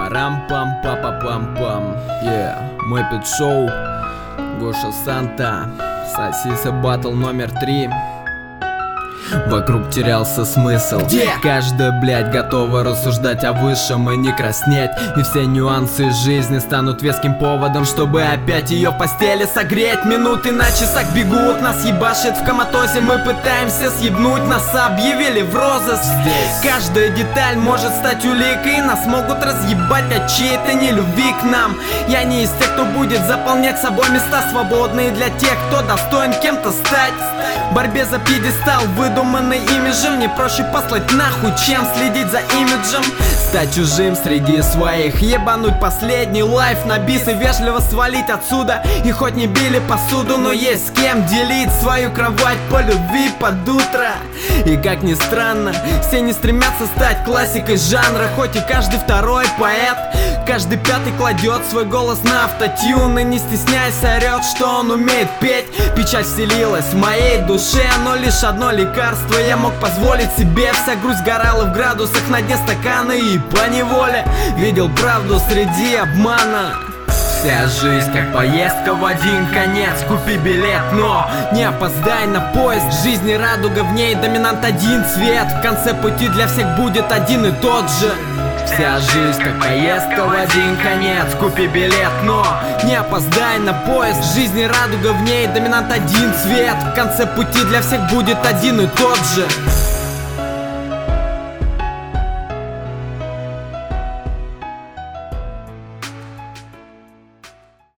Парам-пам-па-па-пам-пам. Мэппет Шоу, Гоша Санта, Сосиса Баттл номер 3. Вокруг терялся смысл. Где? Каждая, блядь, готова рассуждать о высшем и не краснеть. И все нюансы жизни станут веским поводом, чтобы опять ее в постели согреть. Минуты на часах бегут, нас ебашит в коматозе. Мы пытаемся съебнуть, нас объявили в розыск. Здесь Каждая деталь может стать уликой. Нас могут разъебать от чьей-то нелюбви к нам. Я не из тех, кто будет заполнять собой места, свободные для тех, кто достоин кем-то стать. В борьбе за пьедестал, выдуманный имиджем, не проще послать нахуй, чем следить за имиджем. Стать чужим среди своих, ебануть последний лайф на бис и вежливо свалить отсюда. И хоть не били посуду, но есть с кем делить свою кровать по любви под утро. И как ни странно, все не стремятся стать классикой жанра, хоть и каждый второй поэт. Каждый пятый кладет свой голос на автотюн и не стесняясь орет, что он умеет петь. Печаль вселилась в моей душе, но лишь одно лекарство я мог позволить себе. Вся грусть горала в градусах на дне стакана, и поневоле видел правду среди обмана. Вся жизнь как поездка в один конец. Купи билет, но не опоздай на поезд. В жизни радуга, в ней доминант один цвет. В конце пути для всех будет один и тот же. Вся жизнь как поездка в один конец. Купи билет, но не опоздай на поезд. В жизни радуга, в ней доминант один цвет. В конце пути для всех будет один и тот же.